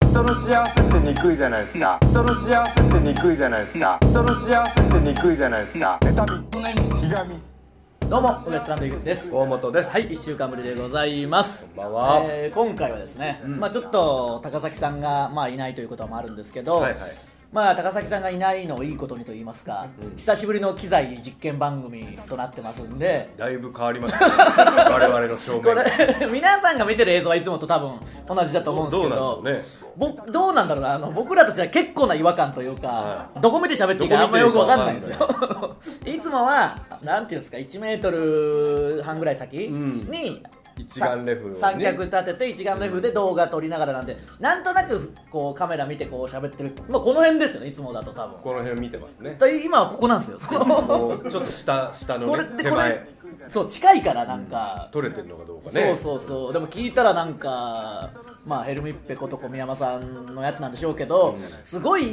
人の幸せってにくいじゃないですか。人の幸せってにくいじゃないですか。人の幸せってにくいじゃないですか。妬み、ひがみ。 どうもウエストランド井口です。 大本です。 はい、1週間ぶりでございます。 こんばんは。 今回はですね、ちょっと高崎さんがいないということもあるんですけど、 はいはい、 高崎さんがいないのをいいことにと言いますか、久しぶりの機材実験番組となってますんで、 だいぶ変わりましたね我々の正面これ皆さんが見てる映像はいつもと多分同じだと思うんですけど、 どうなんでしょうね。 どうなんだろうな、僕らとしては結構な違和感というか、 はい、 どこ見て喋っていいかあんまよく分かんないんですよいつもはなんていうんですか、1メートル半ぐらい先に、 一眼レフを、ね、 三脚立てて一眼レフで動画撮りながらなんで、なんとなくこうカメラ見てこう喋ってる、この辺ですよね、いつもだと多分この辺見てますね。 今はここなんですよもうちょっと下の、ね、手前そう近いからなんか、 撮れてるのかどうかね。 そうでも聞いたらなんかヘルミッペこと小宮山さんのやつなんでしょうけど、すごい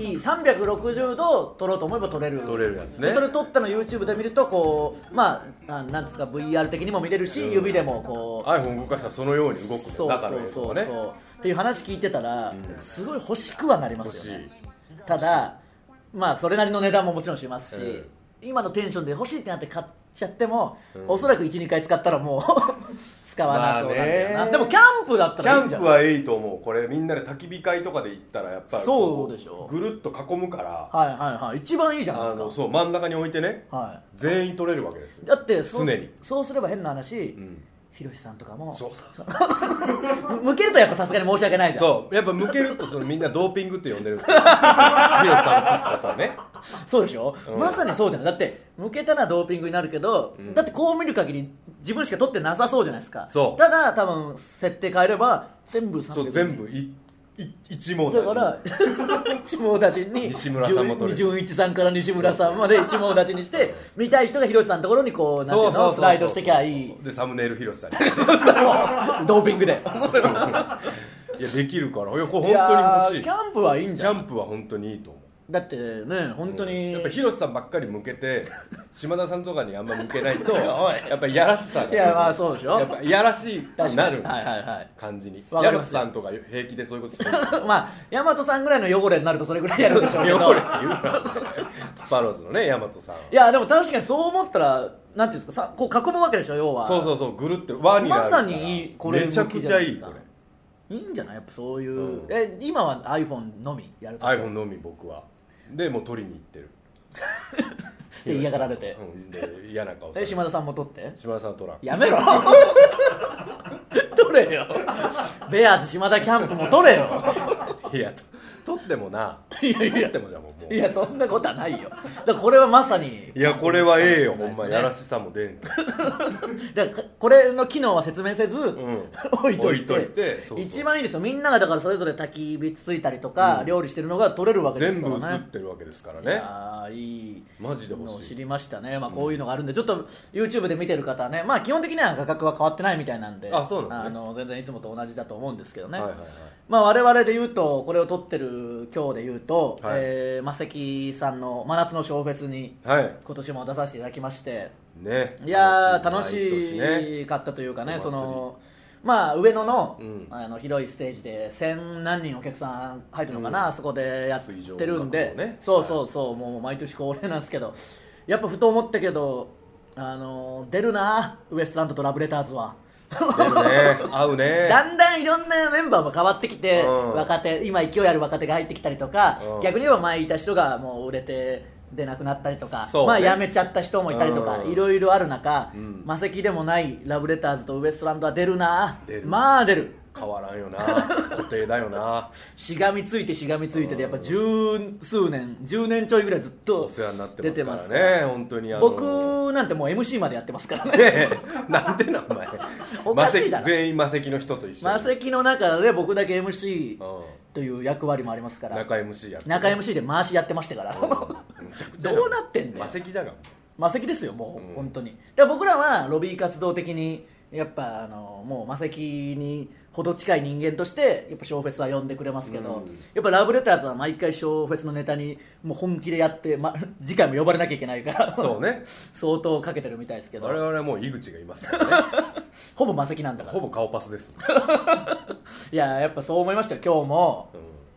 360度撮ろうと思えば撮れるやつね。 それ撮ったの YouTube で見るとこうなんですか VR 的にも見れるし、指でもこう iPhone 動かしたらそのように動くね。 そうっていう話聞いてたら、すごい欲しくはなりますよね。ただそれなりの値段ももちろんしますし、今のテンションで欲しいってなって買っちゃっても、おそらく 1,2 回使ったらもう使わなそうなんだよな。でもキャンプだったらいいんじゃない？ キャンプはいいと思う。これみんなで焚き火会とかで行ったらやっぱりそうでしょ、 ぐるっと囲むから、 一番いいじゃないですか。 そう真ん中に置いてね、全員撮れるわけですよ。 だって常にそうすれば変な話、ひろしさんとかも向けるとやっぱさすがに申し訳ないじゃん。 そうやっぱ向けるとみんなドーピングって呼んでるんですよひろしさんを映すことはね。 そうでしょ、まさにそうじゃない。だって向けたらドーピングになるけど、だってこう見る限り自分しか撮ってなさそうじゃないですか。ただ多分設定変えれば全部そう全部一網打尽だから一網打尽に西村さんも撮れるし、 純一さんから西村さんまで一網打尽にして見たい人がひろしさんのところにこうなんていうのスライドしてきゃいい。 でサムネイルひろしさんにドーピングでいやできるから、いやこれ本当に欲しい。 キャンプはいいんじゃん。 キャンプは本当にいいと思う。 だってね、本当に、 やっぱひろしさんばっかり向けて島田さんとかにあんま向けないとやっぱりやらしさが、 いやそうでしょ、 やっぱやらしいなる感じに。ヤマトさんとか平気でそういうことするヤマトさんぐらいの汚れになるとそれぐらいやるでしょうけど汚れっていうのスパローズのねヤマトさん。いやでも確かにそう思ったらなんていうんですか、こう囲むわけでしょ、要は。 そうぐるって輪になるから、 まさにこれめちゃくちゃいい。これいいんじゃない、やっぱそういう、今は iPhone のみやるとして。 iPhone のみ僕はでもう取りに行ってるで嫌がられて、 で嫌な顔されて。 島田さんも取って。 島田さん取らん。 やめろ取れよベアーズ島田キャンプも取れよいや取ってもな、 いや取ってもじゃもういやそんなことはないよ。だからこれはまさに、 いやこれはええよ、ほんまやらしさも出んじゃあこれの機能は説明せず、置いといて一番いいですよ。みんながだからそれぞれ焚き火ついたりとか、料理してるのが撮れるわけですからね。 全部映ってるわけですからね。 いいマジで欲しいのを知りましたね。こういうのがあるんで、ちょっと YouTube で見てる方はね、基本的には価格は変わってないみたいなんで、 そうなんですね。 全然いつもと同じだと思うんですけどね。我々で言うと、これを撮ってる今日で言うと、マセキさんの真夏のショーフェスに今年も出させていただきまして、いや楽しかったというかね、その上野の、広いステージで1000何人お客さん入るのかな、あそこでやってるんで、そうもう毎年恒例なんですけど、やっぱふと思ったけど、出るなウエストランドとラブレターズは。 出るね、合うね。 だんだんいろんなメンバーも変わってきて、若手、今勢いある若手が入ってきたりとか、逆に言えば前いた人がもう売れて出なくなったりとか、辞めちゃった人もいたりとか、いろいろある中、マセキでもないラブレターズとウエストランドは出るな。出る。 変わらんよな、固定だよな。 しがみついてでやっぱ十数年、10年ちょいぐらいずっと出てますからね。 本当に僕なんてもう MC までやってますからね。 なんでなお前おかしいだろ。 全員マセキの人と一緒に、 マセキの中で僕だけ MC という役割もありますから、 中 MC やって、 中 MC で回しやってましたからどうなってんだよ。 マセキじゃがマセキですよもう、本当に。で僕らはロビー活動的にやっぱもうマセキにほど近い人間としてやっぱショーフェスは呼んでくれますけど、やっぱラブレターズは毎回ショーフェスのネタにもう本気でやって、次回も呼ばれなきゃいけないからそうね相当かけてるみたいですけど、 我々はもう井口がいますからねほぼマセキなんだから、 ほぼ顔パスですいややっぱそう思いましたよ今日も、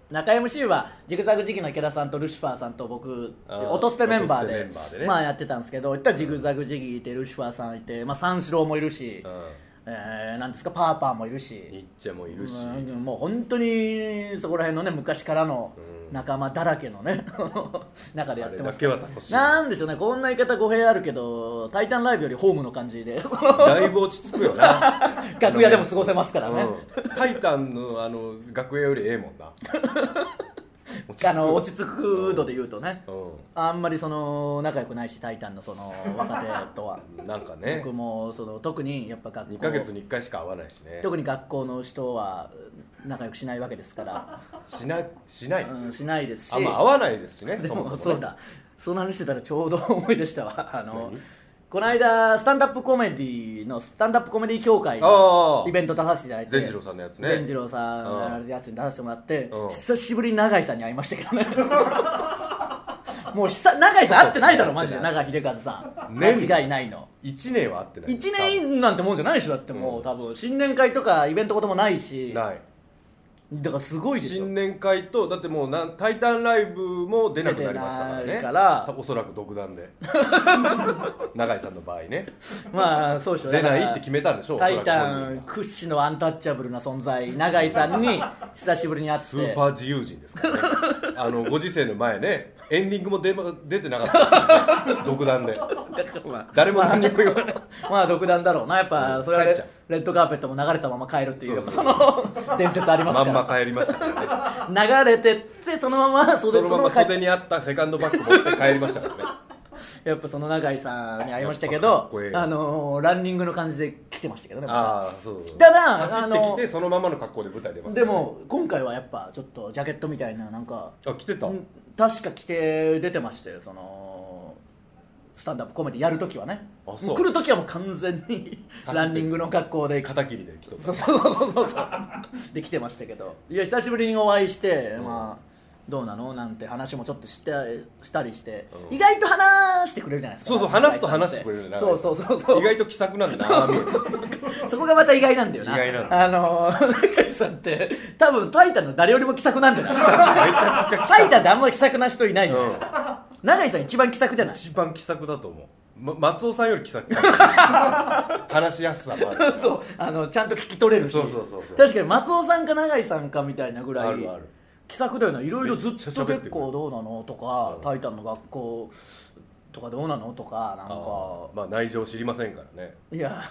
中 MC はジグザグジギーの池田さんとルシファーさんと僕音捨てメンバーでね、 まあやってたんですけど、いったらジグザグジギーいてルシファーさんいて、まあ、三四郎もいるし、なんですかパーパーもいるしニッチェもいるし、 もう本当にそこら辺のね昔からの仲間だらけのね中でやってます。 あれだけは楽しい。 なんでしょうね、こんな言い方語弊あるけどタイタンライブよりホームの感じでだいぶ落ち着くよな楽屋でも過ごせますからね、 タイタンの楽屋よりええもんな落ち着く度で言うとね、あんまりその仲良くないしタイタンのその若手とはなんかね、 僕もその特にやっぱ学校 2ヶ月に1回しか会わないしね、 特に学校の人は仲良くしないわけですからしない、 しないですし、 会わないですしね。 でもそもそもね、 そうだ、その話してたらちょうど思い出したわ。この間スタンダップコメディのスタンダップコメディ協会のイベント出させていただいて、 善次郎さんのやつね、 善次郎さんのやつに出させてもらって、久しぶりに永井さんに会いましたけどねもう永井さん会ってないだろマジで。永井秀和さん間違いないの。 1年は会ってない。 1年なんてもんじゃないでしょ。だってもう多分新年会とかイベントこともないし、 ないだからすごいでしょ。 新年会とだってもうタイタンライブも出なくなりましたからね。からおそらく独断で永井さんの場合ね、 まあそうでしょう、 出ないって決めたんでしょう。 タイタン屈指のアンタッチャブルな存在永井さんに久しぶりに会ってスーパー自由人ですからねご時世の前ね、エンディングも出てなかったです、ね、独断で。だからまあ誰も何も言わない、 まあ独断だろうな。やっぱそれはレッドカーペットも流れたまま帰るっていう、その伝説ありますから。 まんま帰りましたからね。 流れてってそのまま袖にあったセカンドバッグ持って帰りましたからねやっぱその永井さんに会いましたけど、ランニングの感じで来てましたけどね。 そうただ走ってきてそのままの格好で舞台出ます、 でも今回はやっぱちょっとジャケットみたいななんか着てた、 確か着て出てましたよ。そのスタンダップコメディやるときはね、もう来るときはもう完全にランニングの格好で肩切りで来てた。 そうで来てましたけど、いや久しぶりにお会いして、まあどうなのなんて話もちょっとしたりして、意外と話してくれるじゃないですか。 そう話すと話してくれるね。 そう意外と気さくなんだなそこがまた意外なんだよな。 意外なんだ。 永井さんって多分タイタンの誰よりも気さくなんじゃないですか。 めちゃくちゃタイタンってあんまり気さくな人いないじゃないですか、永井さん一番気さくじゃない。 一番気さくだと思う。松尾さんより気さく話しやすさもあるそうちゃんと聞き取れるし、 そう確かに松尾さんか永井さんかみたいなぐらいある気さくだよな。いろいろずっと結構どうなのとか、タイタンの学校とかどうなのとか、なんかまあ内情知りませんからね。 いや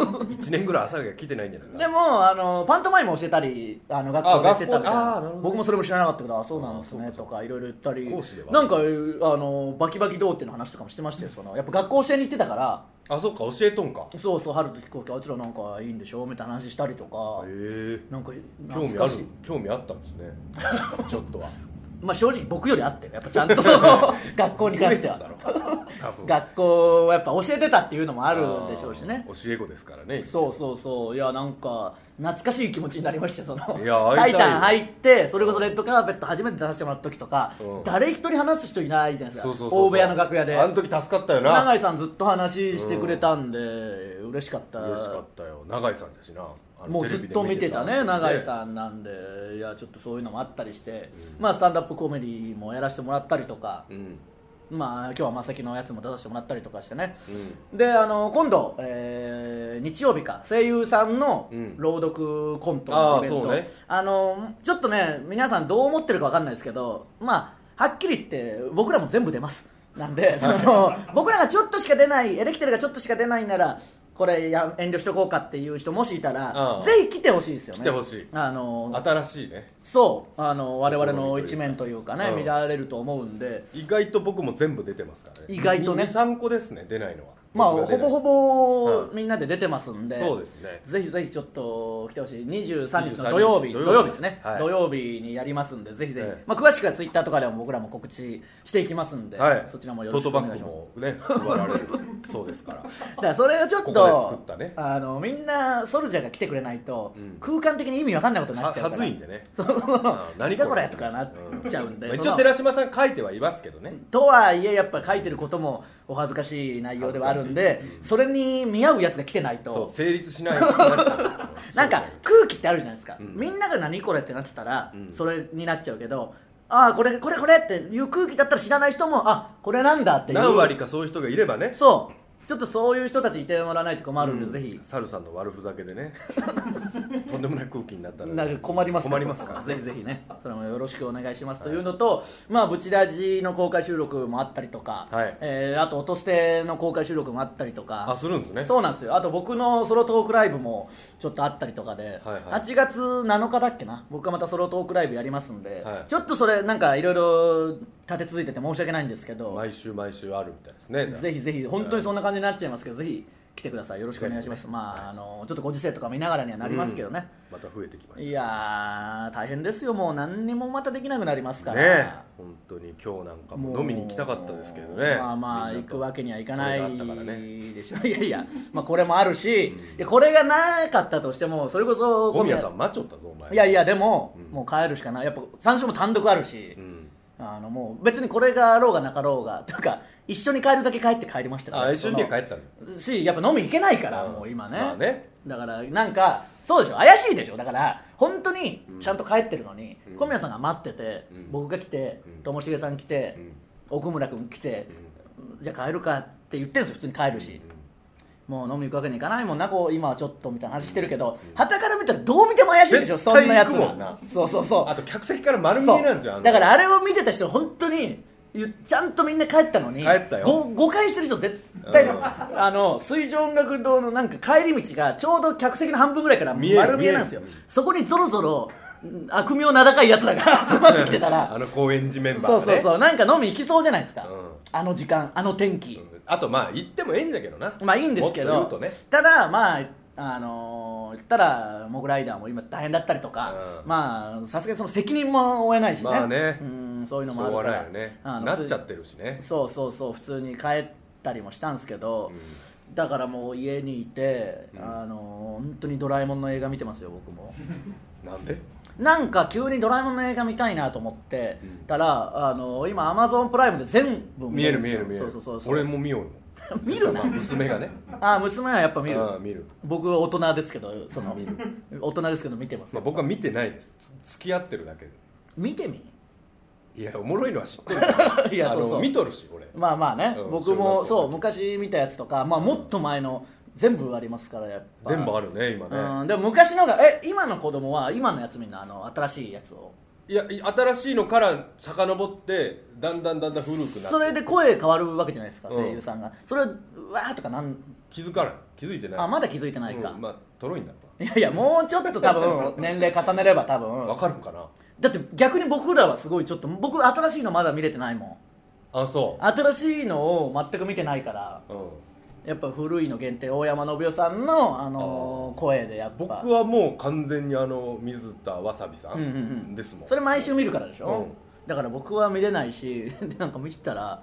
1年ぐらい朝が来てないんじゃないかな。 でもパントマイム教えたり学校でしてたみたいな、僕もそれも知らなかったけど、そうなんですねとかいろいろ言ったり、なんかバキバキ童貞の話とかもしてましたよ。やっぱ学校教えに行ってたから。 そっか、教えとんか。 そう春と飛行機あいつらなんかいいんでしょみたいな話したりとか、なんか興味あったんですねちょっとは。 まあ正直僕よりあってやっぱちゃんとその学校に関しては学校はやっぱ教えてたっていうのもあるんでしょうしね。 教え子ですからね。 そういやなんか懐かしい気持ちになりましたよ。 タタイタン入ってそれこそレッドカーペット初めて出させてもらった時とか、誰一人話す人いないじゃないですか。大部屋の楽屋であの時助かったよな。 永井さんずっと話してくれたんで嬉しかったよ。永井さんだしな。 もうずっと見てたね永井さんなんで、いやちょっとそういうのもあったりして、まあスタンダップコメディもやらせてもらったりとか、まあ今日はマセキのやつも出させてもらったりとかしてね、で今度、日曜日か声優さんの朗読コントのイベント、ちょっとね皆さんどう思ってるか分かんないですけど、まあはっきり言って僕らも全部出ますなんで僕らがちょっとしか出ない、エレキテルがちょっとしか出ないならこれ遠慮しとこうかっていう人もしいたら、ぜひ来てほしいですよね。 来てほしい。新しいね。 そう我々の一面というかね、見られると思うんで。 意外と僕も全部出てますからね。 意外とね 2,3 個ですね出ないのは。 まあほぼほぼみんなで出てますんで、 そうですね。 ぜひぜひちょっと来てほしい。23日の土曜日ですね、土曜日にやりますんで、ぜひぜひ、まあ詳しくはツイッターとかでも僕らも告知していきますんで、そちらもよろしくお願いします。 トートバッグもね配られるそうですから。 だからそれをちょっとみんなソルジャーが来てくれないと空間的に意味わかんないことになっちゃうから。 はずいんでね。 何だこれとかなっちゃうんで。 一応寺島さん書いてはいますけどね。 とはいえやっぱ書いてることもお恥ずかしい内容ではあるんで、それに見合うやつが来てないと成立しないなんか空気ってあるじゃないですか、みんなが何これってなってたら、それになっちゃうけど、ああこれっていう空気だったら知らない人もこれなんだっていう何割かそういう人がいればね。 そうちょっとそういう人たちいてもらわないと困るんで、ぜひサルさんの悪ふざけでねとんでもない空気になったら、 なんか困りますからぜひぜひねそれもよろしくお願いしますというのと、まあブチラジの公開収録もあったりとか、あと音捨ての公開収録もあったりとかするんですね。 そうなんですよ。あと僕のソロトークライブもちょっとあったりとかで、8月7日だっけな、僕がまたソロトークライブやりますんで、ちょっとそれなんかいろいろ立て続いてて申し訳ないんですけど、 毎週あるみたいですね。 ぜひぜひ本当にそんな感じになっちゃいますけど、ぜひ来てください。よろしくお願いします。まあちょっとご時世とか見ながらにはなりますけどね、 また増えてきました。 いや大変ですよ。もう何にもまたできなくなりますからね。本当に今日なんかも飲みに行きたかったですけどね。 まあ行くわけにはいかないでしょ。いやまあこれもあるし、これがなかったとしても、それこそ小宮さん待っちゃったぞお前。 いやでも、もう帰るしかない。やっぱ3週も単独あるし、もう別にこれがあろうがなかろうがというか、一緒に帰るだけ帰って帰りましたから。 一緒に帰ったのし、やっぱ飲み行けないから、もう今ね、だからなんかそうでしょ、怪しいでしょ。だから本当にちゃんと帰ってるのに、小宮さんが待ってて、僕が来て、ともしげさん来て、奥村君来て、じゃあ帰るかって言ってるんですよ。普通に帰るし、もう飲み行くわけにいかないもんな、こう今はちょっとみたいな話してるけど、傍から見たらどう見ても怪しいでしょ、そんなやつが。そうあと客席から丸見えなんですよ。 だからあれを見てた人本当にちゃんとみんな帰ったのに、誤解してる人絶対水上音楽堂のなんか帰り道がちょうど客席の半分ぐらいから丸見えなんですよ。そこにそろそろ悪名名高いやつらが集まってきてたら高円寺メンバーがね、 そうなんか飲み行きそうじゃないですか、あの時間あの天気、 あとまあ行ってもいいんだけどな。 まあいいんですけど、ただまあ言ったらモグライダーも今大変だったりとか、まあさすがにその責任も負えないしね、 まあね、 そういうのもあるから、 なっちゃってるしね。 そう普通に帰ったりもしたんですけど、だからもう家にいて、本当にドラえもんの映画見てますよ僕も。 なんで？ なんか急にドラえもんの映画見たいなと思ってたら、今アマゾンプライムで全部見える。そう俺も見ようよ。 見るな。 娘がね。 娘はやっぱ見る。 見る。 僕は大人ですけど、大人ですけど見てます。 僕は見てないです。付き合ってるだけで。 見てみ。 いやおもろいのは知ってる。いや見とるし俺。 まあね、僕もそう昔見たやつとか、もっと前の全部ありますから。やっぱ全部あるね今ね。 でも昔のが今の子供は今のやつみんな新しいやつを。 いや新しいのから遡ってだんだん古くなって、 それで声変わるわけじゃないですか、声優さんが。それわーとか気づいてない。 まだ気づいてないか。 まあトロインだった。 いやもうちょっと多分年齢重ねれば多分分かるかな。 だって逆に僕らはすごいちょっと、僕新しいのまだ見れてないもん。 そう新しいのを全く見てないから、やっぱ古いの限定、大山信代さんの、声でやっぱ。 僕はもう完全に水田わさびさんですもん。 それ毎週見るからでしょ、だから僕は見れないしでなんか見てたら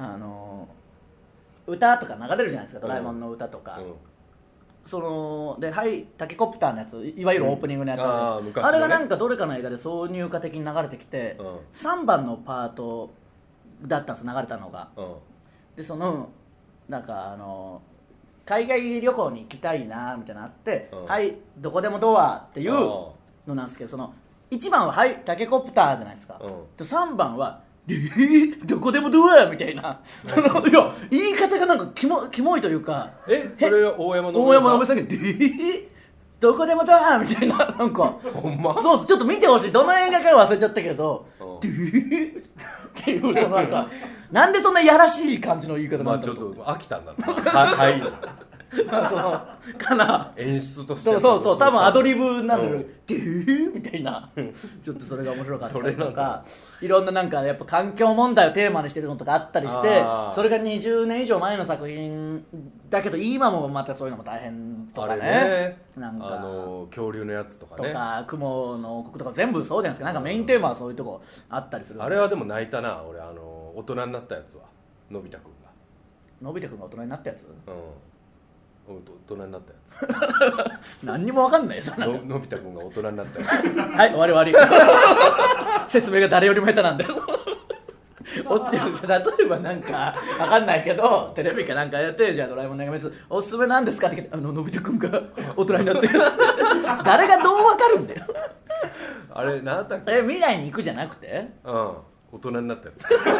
歌とか流れるじゃないですか、ドラえもんの歌とか、ではいタケコプターのやつ、いわゆるオープニングのやつなんです、あれがなんかどれかの映画で挿入歌的に流れてきて、3番のパートだったんです流れたのが、でなんか海外旅行に行きたいなみたいなのあって、はいどこでもドアっていうのなんですけど、1番ははいタケコプターじゃないですか、で3番はどこでもドアみたいな、いや言い方がなんかキモいというか、 それは大山信さんがどこでもドアみたいな、なんかほんまそうちょっと見てほしい、どの映画か忘れちゃったけどっていうなんかなんでそんなやらしい感じの言い方なんだろう。 ちょっと飽きたんだはいかな、 演出としてそう多分アドリブなんだろう、みたいな、ちょっとそれが面白かったりとか、いろんななんかやっぱ環境問題をテーマにしてるのとかあったりして、それが20年以上前の作品だけど今もまたそういうのも大変とかね、なんか恐竜のやつとかね、 とか雲の王国とか全部そうじゃないですか。なんかメインテーマはそういうとこあったりする。 あれはでも泣いたな俺、大人になったやつは。のび太くんが大人になったやつ、 大人になったやつ何にも分かんないよそんなのび太くんが大人になったやつはい終わり説明が誰よりも下手なんで例えばなんか分かんないけどテレビかなんかやってじゃあドラえもんのやつおすすめなんですかって聞いてのび太くんが大人になってる誰がどう分かるんだよあれ何だっけ未来に行くじゃなくて大人になったや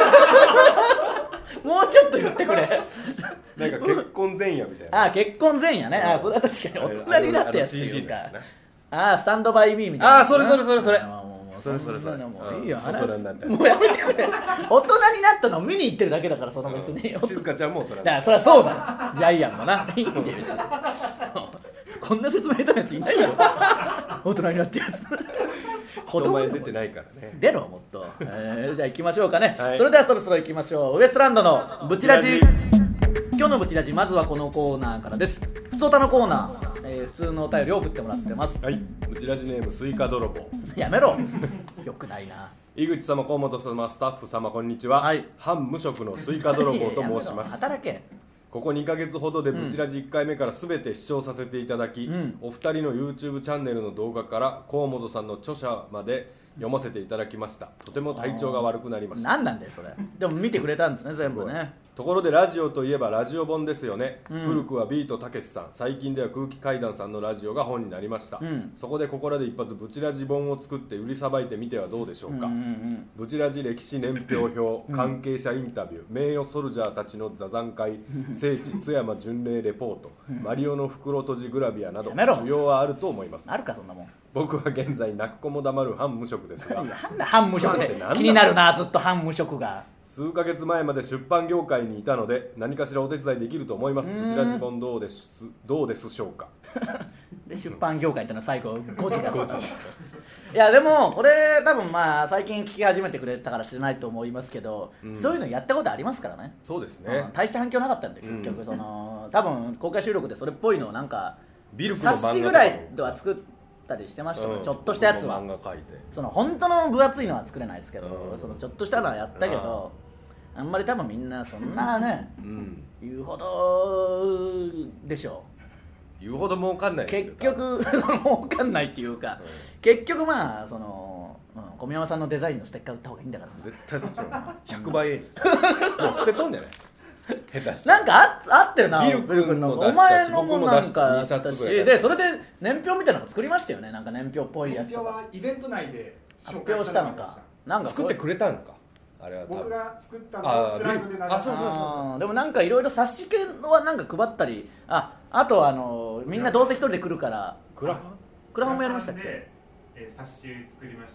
つもうちょっと言ってくれなんか結婚前夜みたいな結婚前夜ねそれは確かに大人になったやつっていうかスタンドバイミーみたいなそれそれもういいよ大人になったもうやめてくれ大人になったのを見に行ってるだけだからその別に静香ちゃんも大人だからそりゃそうだジャイアンもないいって別にこんな説明下手なやついないよ大人になってやつ人前出てないからね出ろもっと、じゃあ行きましょうかね、 はい、 それではそろそろ行きましょうウエストランドのブチラジ今日のブチラジまずはこのコーナーからですふつおたのコーナー、普通のお便りを送ってもらってますはいブチラジネームスイカ泥棒やめろよくないな井口様河本様スタッフ様こんにちは、反無職のスイカ泥棒と申します働けここ2ヶ月ほどでブチラジ1回目から全て視聴させていただき、お二人の YouTube チャンネルの動画から河本さんの著者まで読ませていただきました。とても体調が悪くなりました。 何なんだよそれでも見てくれたんですね全部ねところでラジオといえばラジオ本ですよね、古くはビートたけしさん最近では空気階段さんのラジオが本になりました、そこでここらで一発ブチラジ本を作って売りさばいてみてはどうでしょうか、ブチラジ歴史年表表、関係者インタビュー名誉ソルジャーたちの座談会、聖地津山巡礼レポート、マリオの袋とじグラビアなど需要はあると思います。 あるかそんなもん。 僕は現在泣く子も黙る半無職ですが半無職で気になるなずっと半無職が数ヶ月前まで出版業界にいたので何かしらお手伝いできると思います。ブチラジ本どうですしょうかで出版業界ってのは最後5時がいやでもこれ多分まあ最近聞き始めてくれたから知らないと思いますけど、そういうのやったことありますからね。 そうですね、 大した反響なかったんで結局多分公開収録でそれっぽいのをなんかビルクの冊子ぐらいでは作ったりしてましたもん、ちょっとしたやつは。 漫画描いてその本当の分厚いのは作れないですけど、そのちょっとしたのはやったけど、あんまり多分みんなそんなね、言うほどでしょう。 言うほど儲かんないですよ。 結局儲かんないっていうか、結局まあその小宮山さんのデザインのステッカー売った方がいいんだから。 絶対そっちの100倍円ですよ。もう捨てとんじゃない。下手してなんかあったよな。 ビル君のお前のもなんかあったし、でそれで年表みたいなの作りましたよね。なんか年表っぽいやつとか。 年表はイベント内で発表したのか。なんか作ってくれたのか。あれは僕が作ったのをスライドで流した。 そうでもなんかいろいろ冊子系はなんか配ったり、あとみんなどうせ一人で来るからクラファンもやりましたっけ。 冊子作りました。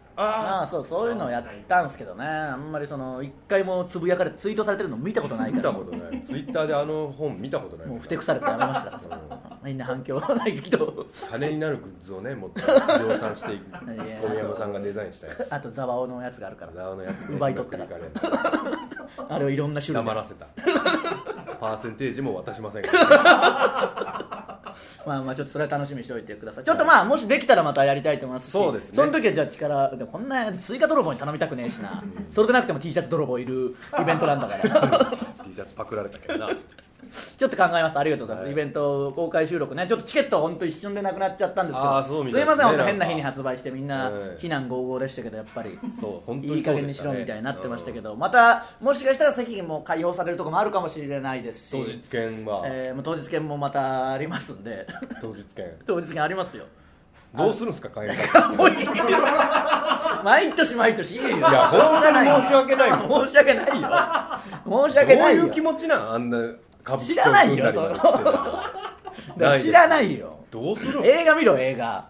そういうのをやったんですけどね、あんまり一回もつぶやかれてツイートされてるの見たことないから。 見たことない。ツイッターであの本見たことない。 もうふてくされてやめましたからみんな反響はないけど金になるグッズをねもっと量産していく小宮山さんがデザインしたやつ。 あとザワオのやつがあるから、 ザワオのやつ奪い取ったらあれをいろんな種類黙らせたパーセンテージも渡しませんからまあちょっとそれは楽しみにしておいてください。ちょっともしできたらまたやりたいと思いますし、 そうですね、 その時はじゃあ力でこんな追加泥棒に頼みたくねえしな、それでなくても T シャツ泥棒いるイベントなんだから T シャツパクられたけどなちょっと考えます。ありがとうございます、イベント公開収録ね、ちょっとチケット本当一瞬でなくなっちゃったんですけど、すいません本当変な日に発売してみんな非難合々でしたけど、やっぱりいい加減にしろみたいになってましたけど、またもしかしたら席も開放されるところもあるかもしれないですし、 当日券は、 当日券もまたありますんで当日券ありますよ。 どうするんですか買えなもういいよ毎年いいよ。いや本当に申し訳ない申し訳ないよ申し訳ないよ。 どういう気持ちなんあんな知らないよ知らないよ。 どうする映画見ろ映画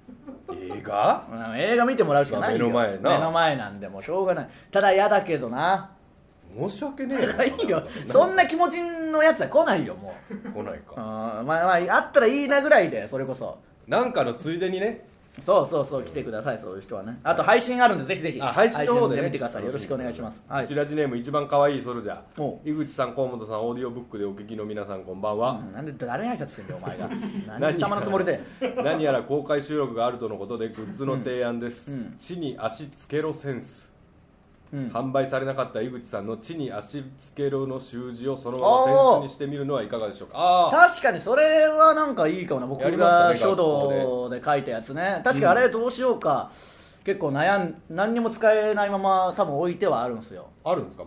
見てもらうしかないよ。目の前なんでもうしょうがない。ただ嫌だけどな。 申し訳ねえよ。いいよそんな気持ちのやつは来ないよ。もう来ないか。 あったらいいなぐらいで、それこそなんかのついでにね。 そう来てください、そういう人はね。あと配信あるんでぜひぜひ配信の方でね見てください。よろしくお願いします。 こちらジネーム一番可愛いソルジャー、井口さん河本さんオーディオブックでお聞きの皆さんこんばんは。 なんで誰に挨拶してんだよお前が何様のつもりで何やら公開収録があるとのことでグッズの提案です。地に足つけろセンス、販売されなかった井口さんの地に足つけろの習字をそのままセンスにしてみるのはいかがでしょうか。 確かにそれはなんかいいかもな。僕が書道で書いたやつね。確かあれどうしようか、結構何にも使えないまま多分置いてはあるんですよ。 あるんですかまだ。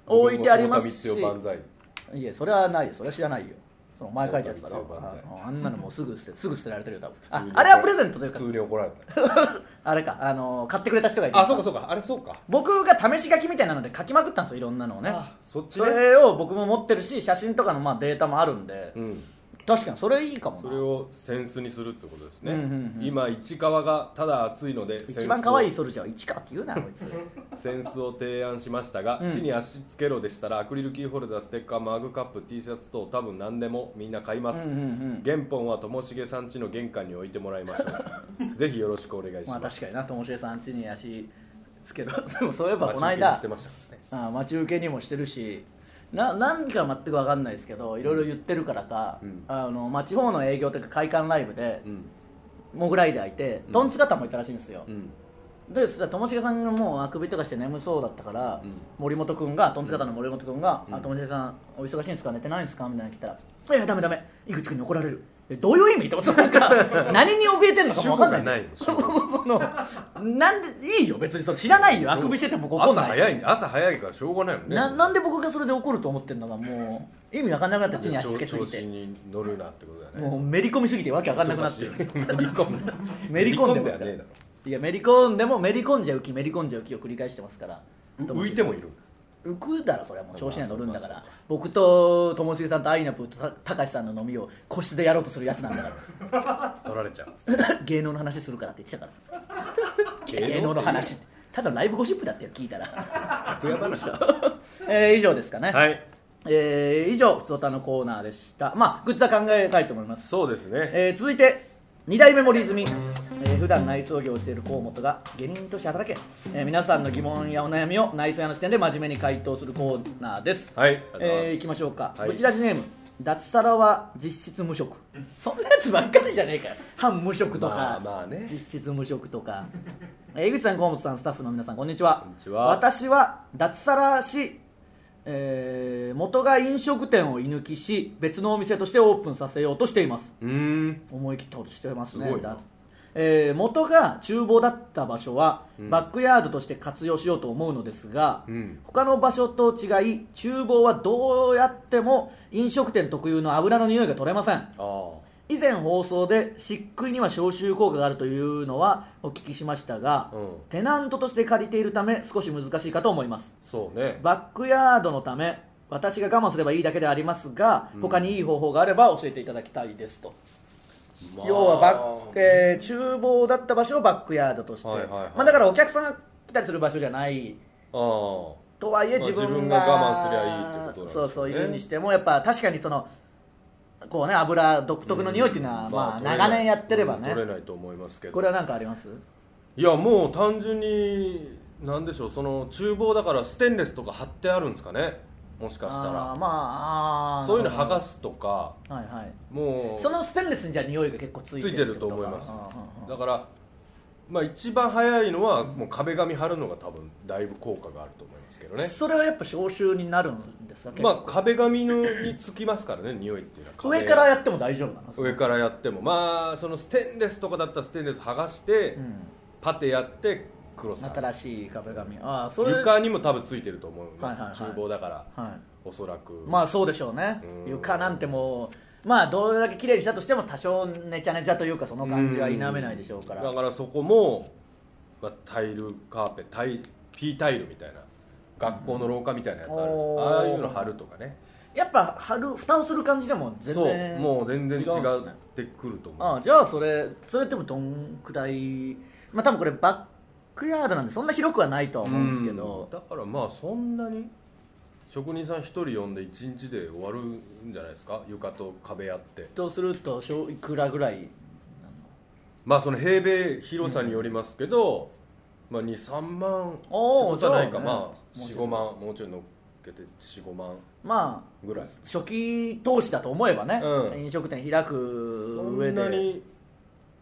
置いてありますし、 いやそれはないよ、それは知らないよ。その前書いたやつだろ。あんなのもうすぐ捨てられてるよ多分。あれはプレゼントというか普通に怒られたあれか、買ってくれた人がいる。 あ、そうかあれそうか。 僕が試し書きみたいなので書きまくったんですよ、いろんなのをね。 そっちね。 それを僕も持ってるし、写真とかのデータもあるんで、確かにそれいいかもな。 それをセンスにするってことですね。今市川がただ暑いので一番可愛いソルジャーは市川って言うなこいつ。 センスを提案しましたが、地に足つけろでしたらアクリルキーホルダー、ステッカー、マグカップ、 T シャツ等多分何でもみんな買います。原本はともしげさん家の玄関に置いてもらいましょう。ぜひよろしくお願いします。 確かにな、ともしげさん家に足つけろでもそういえばこの間待ち受けにもしてるし、何か全く分かんないですけど、いろいろ言ってるからか、地方の営業というか会館ライブで、モグライダーいて、トンツカタンもいたらしいんですよ。でともしげさんがもうあくびとかして眠そうだったから、森本君が、トンツカタンの森本君が「ともしげさんお忙しいんですか、寝てないんですか?」みたいな聞いたら「いやダメ井口君に怒られる」どういう意味ってなんか何に怯えてるのかも分かんない。なんでいいよ別に、それ知らないよ、あくびしてても怒んないし。 朝早いからしょうがないもんね。 なんで僕がそれで怒ると思ってんのか、もう意味分かんなくなって、地に足つけすぎて調子に乗るなってことだよね。 もうめり込みすぎてわけ分かんなくなってる。めり込んでますから。いやめり込んでもめり込んじゃう気、めり込んじゃう気を繰り返してますから。 浮いてもいる。 浮くだろ、それはもう調子には乗るんだから。僕とともしげさんとアイナプーとたかしさんの飲みを個室でやろうとするやつなんだから取られちゃう。 芸能の話するからって言ってたから芸能の話ってただライブゴシップだってよ、聞いたら。 楽屋話だ。 以上ですかね。 はい、 以上ふつおたのコーナーでした。グッズは考えたいと思います。 そうですね。 続いて2代目森泉、普段内装業をしている河本が芸人として働け、皆さんの疑問やお悩みを内装屋の視点で真面目に回答するコーナーです。 はい、 いきましょうか。ブチラジネーム脱サラは実質無職。そんなやつばっかりじゃねえかよ。反無職とか、実質無職とか。江口さん、河本さん、スタッフの皆さん、こんにちは。私は脱サラし、元が飲食店を居抜きし別のお店としてオープンさせようとしています。思い切ったことしてますね。元が厨房だった場所は、バックヤードとして活用しようと思うのですが、他の場所と違い厨房はどうやっても飲食店特有の油の匂いが取れません。以前放送で漆喰には消臭効果があるというのはお聞きしましたが、テナントとして借りているため少し難しいかと思います。 そうね。 バックヤードのため私が我慢すればいいだけでありますが、他にいい方法があれば教えていただきたいですと。要は厨房だった場所をバックヤードとして、だからお客さんが来たりする場所じゃないとはいえ、自分が我慢すりゃいいってことなんですね。 そういうにしてもやっぱ確かにそのこうね、油独特の匂いっていうのは、長年やってればね、 取れないと思いますけど。 これは何かあります？ いやもう単純に何でしょう、その厨房だからステンレスとか貼ってあるんですかね、もしかしたら。そういうの剥がすとか、もうそのステンレスにじゃあ匂いが結構ついてると思います。だから一番早いのはもう壁紙貼るのが多分だいぶ効果があると思いますけどね。 それはやっぱ消臭になるんですか？ 壁紙につきますからね、匂いっていうのは。 上からやっても大丈夫なの？ 上からやってもそのステンレスとかだったらステンレス剥がして、パテやってクロス新しい壁紙、 床にも多分ついてると思います、厨房だから、おそらくそうでしょうね。床なんてもうどれだけ綺麗にしたとしても多少ネチャネチャというかその感じは否めないでしょうから。 だからそこも、タイルカーペピータイルみたいな学校の廊下みたいなやつある、ああいうの貼るとかね。 やっぱ蓋をする感じでも全然もう全然違ってくると思う。 じゃあそれってもどんくらい、多分これバックヤードなんでそんな広くはないとは思うんですけど、 だからそんなに職人さん1人呼んで1日で終わるんじゃないですか、床と壁やって。 とするといくらぐらい？ その平米広さによりますけど、2,3万ってことはないか、4,5万もうちょい乗っけて4,5万ぐらい、初期投資だと思えばね、飲食店開く上でそんなに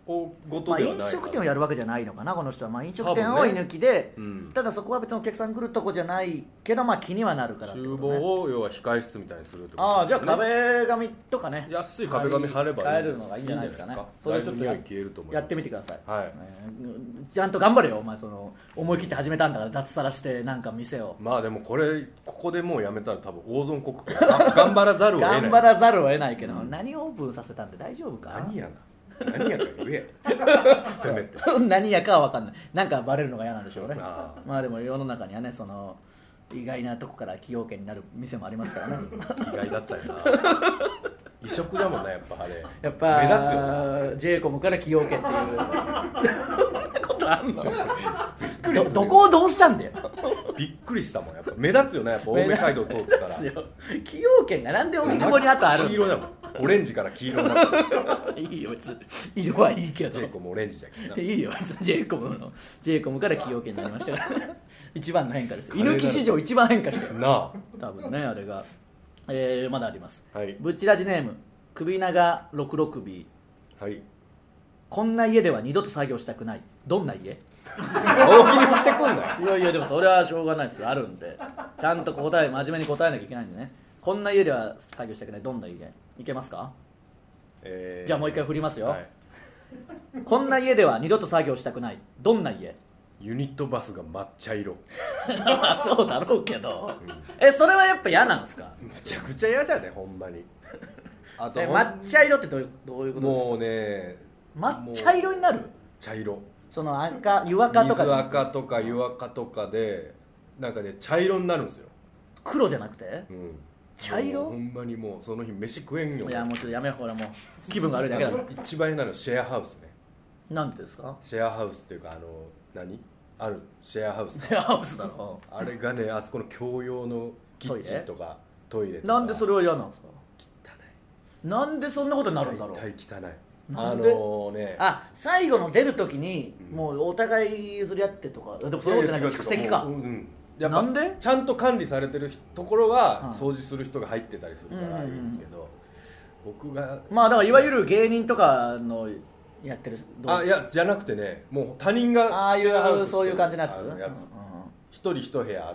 ごとではない、 飲食店をやるわけじゃないのかなこの人は。飲食店を居抜きで、ただそこは別にお客さん来るとこじゃないけど、気にはなるからってことね。 厨房を要は控室みたいにするってことですね。じゃあ壁紙とかね、 安い壁紙貼れば変えるのがいいんじゃないですかね。それちょっとやってみてください。 はい、 ちゃんと頑張れよお前。思い切って始めたんだから脱サラしてなんか店を。 でもここでもうやめたら多分大損国頑張らざるを得ない。 頑張らざるを得ないけど、何をオープンさせたんで大丈夫か。 何やか言えせめて何やかは分かんない。なんかバレるのが嫌なんでしょうね。でも世の中にはね、意外なとこから崎陽軒になる店もありますからね。 意外だったよな。異色だもんね、やっぱあれ。 やっぱ目立つよな。ジェイコムから崎陽軒っていうことあんの。どこをどうしたんだよ。 びっくりしたもん。やっぱ目立つよね、やっぱ青梅街道通ってたら。 崎陽軒がなんで荻窪にあとあるの。 黄色だもん。オレンジから黄色になる。 いいよ別に色はいいけど。 ジェイコムオレンジじゃん。 いいよ別にジェイコムから崎陽軒になりましたから。一番の変化です。居抜き史上一番変化してるな。 多分ねあれが。まだあります、 はい、 ブチラジネーム首長 66B、 はい、 こんな家では二度と作業したくない。どんな家。 大喜利振ってくんなよ。 いやでもそれはしょうがないですよ。あるんでちゃんと真面目に答えなきゃいけないんでね。こんな家では作業したくない。どんな家いけますか。じゃあもう一回振りますよ、はい、こんな家では二度と作業したくない。どんな家。 ユニットバスが抹茶色。 そうだろうけど、それはやっぱ嫌なんですか。 むちゃくちゃ嫌じゃねほんまに。 あと抹茶色ってどういうことですか。 もうね抹茶色になる。 茶色。 湯赤とか水赤とか湯赤とかでなんかね茶色になるんですよ。 黒じゃなくて、茶色。 ほんまにもうその日飯食えんよ。 いやもうちょっとやめよう。ほらもう気分が悪いだけだ。 一番なのシェアハウスね。 なんでですか。 シェアハウスっていうかあるシェアハウス。 シェアハウスだろ。 あれがねあそこの共用のキッチンとかトイレとか。 なんでそれは嫌なんですか。 汚い。なんでそんなことになるんだろう。 絶対汚い。 最後の出るときにもうお互い譲り合ってとか。でもそういうことじゃない。蓄積か。なんでちゃんと管理されてるところは掃除する人が入ってたりするからいいんですけど、僕がだからいわゆる芸人とかのやってる。 いやじゃなくてね、もう他人がそういう感じのやつ。 一人一部屋あって。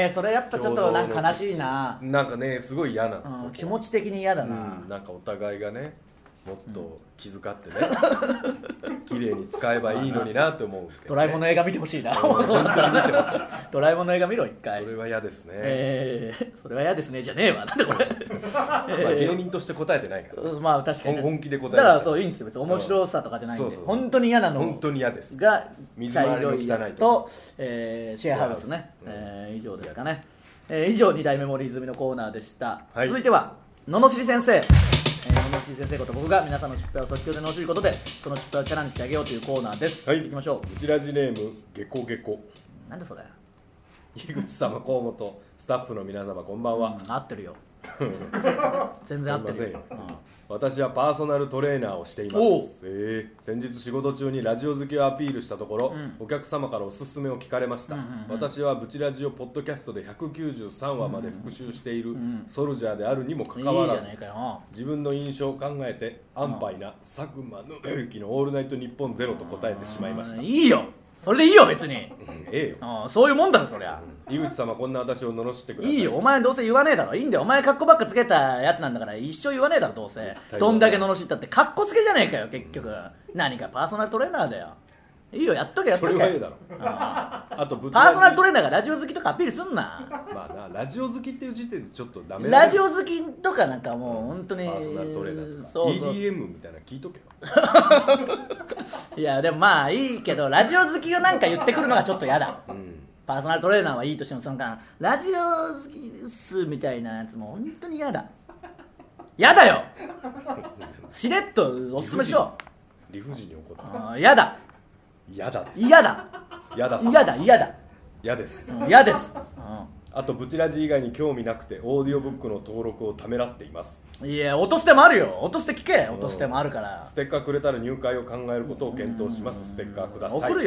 それやっぱちょっとなんか悲しいな。 なんかねすごい嫌なんですよ。 気持ち的に嫌だな。 なんかお互いがねもっと気遣ってね、綺麗に使えばいいのになって思うんですけど、 ドラえもんの映画見てほしいな。 本当に見てほしい。 ドラえもんの映画見ろ一回。 それは嫌ですね。 それは嫌ですねじゃねえわ。なんでこれ。 芸人として答えてないから。 確かに本気で答えて。 だからそういいんですよ。別に面白さとかじゃないんで。本当に嫌なの。 本当に嫌です。 が茶色いやつとシェアハウスね。以上ですかね。以上2代目森泉のコーナーでした。続いては罵り先生。罵り先生こと僕が皆さんの失敗を即興で罵ることでその失敗をチャレンジしてあげようというコーナーです。行きましょう。 ブチラジネームゲコゲコ。 なんでそれ。 井口様河本スタッフの皆様こんばんは。 合ってるよ。全然合ってるよ。 私はパーソナルトレーナーをしています。先日仕事中にラジオ好きをアピールしたところ、お客様からおすすめを聞かれました。私はブチラジオポッドキャストで193話まで復習しているソルジャーであるにもかかわらず、自分の印象を考えて安牌な佐久間信之のオールナイトニッポンゼロと答えてしまいました。 いいよそれでいいよ別に。そういうもんだろそりゃ。 井口様こんな私を罵ってください。 いいよお前どうせ言わねえだろ。いいんだよお前カッコばっかつけたやつなんだから一生言わねえだろどうせ。どんだけ罵ったってカッコつけじゃねえかよ結局。何かパーソナルトレーナーだよ。いいよやっとけやっとけ。 それはいいだろ。あとパーソナルトレーナーがラジオ好きとかアピールすんな。 ラジオ好きっていう時点でちょっとダメ。 ラジオ好きとかなんかもう本当にパーソナルトレーナーとかそう EDM みたいなの聞いとけよ。 いやでもいいけどラジオ好きがなんか言ってくるのがちょっと嫌だ。パーソナルトレーナーはいいとしてもラジオ好きっすみたいなやつも本当に嫌だ。嫌だよ。しれっとおすすめしよう。理不尽に怒った。 嫌だ。 嫌だです。 嫌だ。 嫌だ。 嫌だ。嫌だ。 嫌です。 嫌です。 あとブチラジ以外に興味なくてオーディオブックの登録をためらっています。 いや落とす手もあるよ。落とす手聞け。落とす手もあるから。 ステッカーくれたら入会を考えることを検討します。ステッカーください。 送るよ。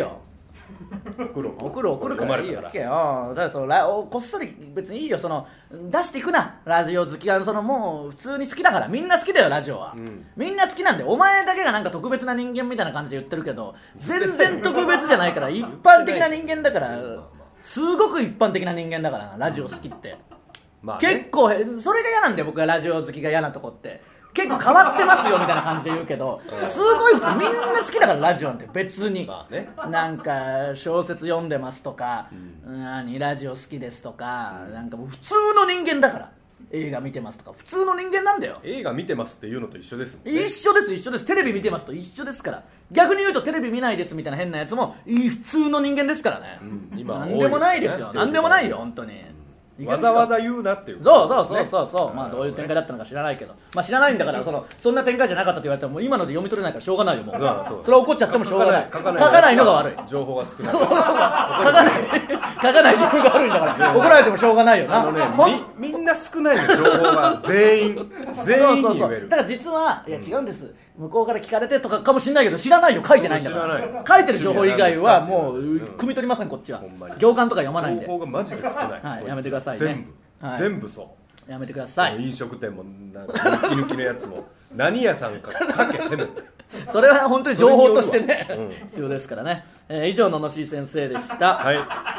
送るからいいよ聞けよ。だからこっそり別にいいよ、その出していくな。ラジオ好きがもう普通に好きだから、みんな好きだよラジオは、みんな好きなんで、お前だけがなんか特別な人間みたいな感じで言ってるけど全然特別じゃないから一般的な人間だから、すごく一般的な人間だからラジオ好きって、結構それが嫌なんだよ僕は。ラジオ好きが嫌なとこって結構変わってますよみたいな感じで言うけど、すごいみんな好きだからラジオなんて別に、なんか小説読んでますとか、ラジオ好きですとか、なんかもう普通の人間だから、映画見てますとか普通の人間なんだよ。 映画見てますっていうのと一緒ですもんね。 一緒です。テレビ見てますと一緒ですから。逆に言うとテレビ見ないですみたいな変なやつも普通の人間ですからね。なんでもないですよ。なんでもないよ本当に。 わざわざ言うなっていう、 そう、まあどういう展開だったのか知らないけど、まあ知らないんだから、そんな展開じゃなかったって言われたらもう今ので読み取れないからしょうがないよもう。それは怒っちゃってもしょうがない。書かないのが悪い。 情報が少ない。 書かない情報が悪いんだから怒られてもしょうがないよな。 みんな少ないの情報が全員に言える。 だから実はいや違うんです。向こうから聞かれてとかかもしれないけど知らないよ、書いてないんだから。書いてる情報以外はもう汲み取りませんこっちは。行間とか読まないんで。 情報がマジで少ない。 やめてくださいね。 全部そう。 やめてください。 飲食店も居抜きのやつも何屋さんか書けせめて。 それは本当に情報としてね必要ですからね。以上ののし先生でした。 はい。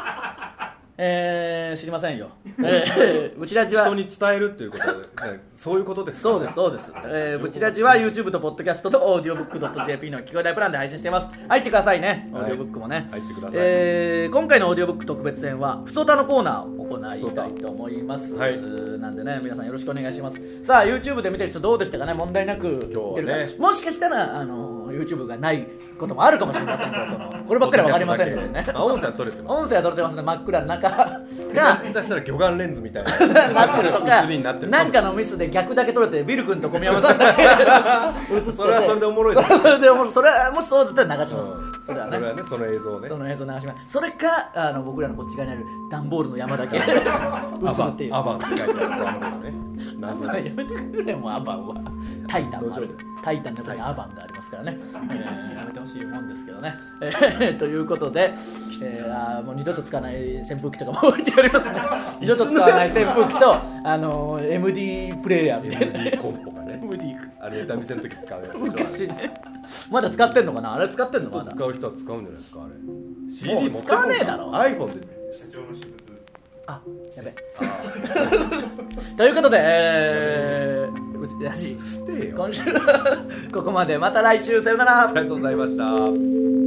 知りませんよ。ブチラジは人に伝えるっていうことで、そういうことです。 そうです。ブチラジは YouTube と Podcast と audiobook.jp の聞こえないプランで配信しています。入ってくださいね。オーディオブックもね。 入ってください。 今回のオーディオブック特別編はふつおたのコーナーを行いたいと思います。なんでね皆さんよろしくお願いします。さあ YouTube で見てる人どうでしたかね。問題なく出るか。もしかしたらYouTube がないこともあるかもしれませんが、こればっかりは分かりませんのでね。 音声は取れてます。 音声は取れてますね。真っ暗の中が下手したら魚眼レンズみたいななってるとか、なんかのミスで逆だけ撮れてビル君と小宮山さんだけ映ってて、 それはそれでおもろいです。 それはもしそうだったら流します。それはねその映像ね。 その映像流します。それか僕らのこっち側にある段ボールの山だけ映るっていう。 アバンって書いてある段ボールね。 やめてくれもうアバンは。タイタンもある。タイタンの中にアバンがありますからね。やめてほしいもんですけどね。ということで、もう二度と使わない扇風機とかも置いてありますね。二度と使わない扇風機とMD プレイヤーみたいな MD コンポがね。あれネタ見せの時使うやつ。 昔ね。まだ使ってんのかな。あれ使ってんのまだ。 使う人は使うんじゃないですかあれ。 CD 持って使わねえだろ。 iPhone で。 社長の私物です。 やべ。ということで、うちらしい今週ここまで。また来週さよなら。 ありがとうございました。